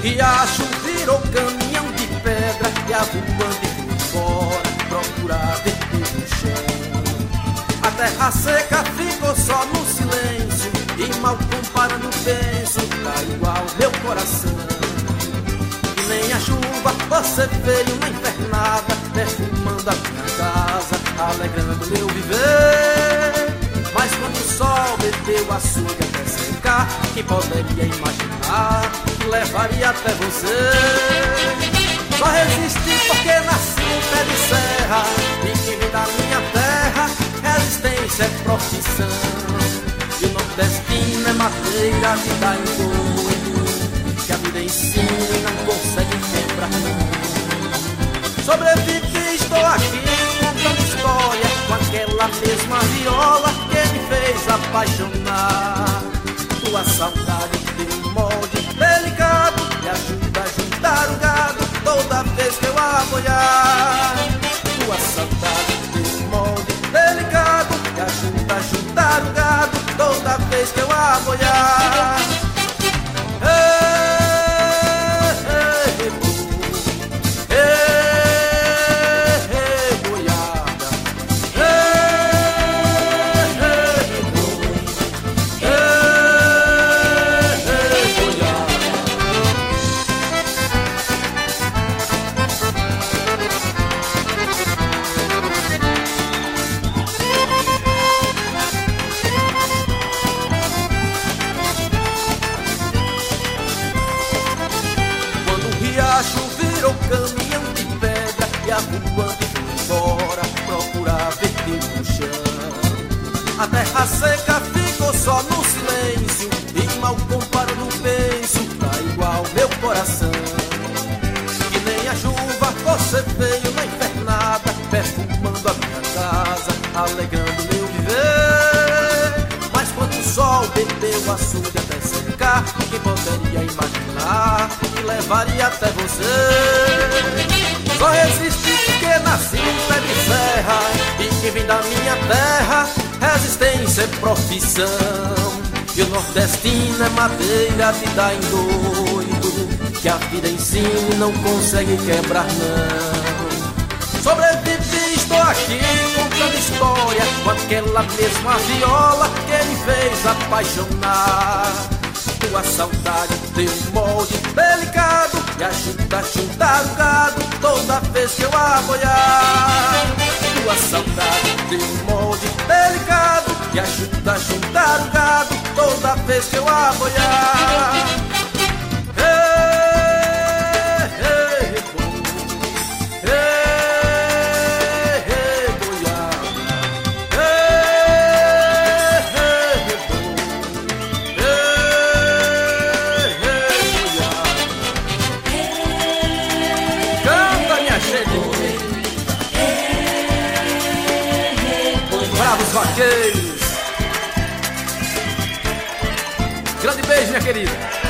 riacho virou caminhão de pedra e a voante foi embora procurar verde no chão. A terra seca ficou só no silêncio e mal comparando penso, tá igual meu coração. E nem a chuva você veio na invernada, perfumando a minha casa, alegrando meu viver. Mas quando o sol bebeu o açúcar até secar, quem poderia imaginar que levaria até você? Só resisti porque nasci em pé de serra e que vem da minha terra, resistência é profissão. E o nordestino é madeira que dá em doido, que a vida ensina e não consegue quebrar não. Sobrevivi, estou aqui contando história com aquela mesma viola que me fez apaixonar. Tua saudade tem um molde delicado, me ajuda a juntar o gado toda vez que eu aboiar. Tua saudade tem um molde delicado, me ajuda a juntar o gado toda vez que eu aboiar. Virou caminhão de pedra e a voante foi embora procurar verde no chão. A terra seca ficou só no silêncio e mal comparando penso, tá igual meu coração. Que nem a chuva você veio na invernada, perfumando a minha casa, alegrando meu viver. Mas quando o sol bebeu o açude até secar, quem poderia imaginar que levaria até você? Só resisti porque nasci em pé de serra e que vem da minha terra, resistência é profissão. E o nordestino é madeira de dar em doido, que a vida ensina e não consegue quebrar não. Sobrevivi, estou aqui contando história com aquela mesma viola que me fez apaixonar. Tua saudade tem um molde delicado, me ajuda a juntar o gado toda vez que eu aboiar. Tua saudade tem um molde delicado, me ajuda a juntar o gado toda vez que eu aboiar. Bravos vaqueiros. Grande beijo, minha querida.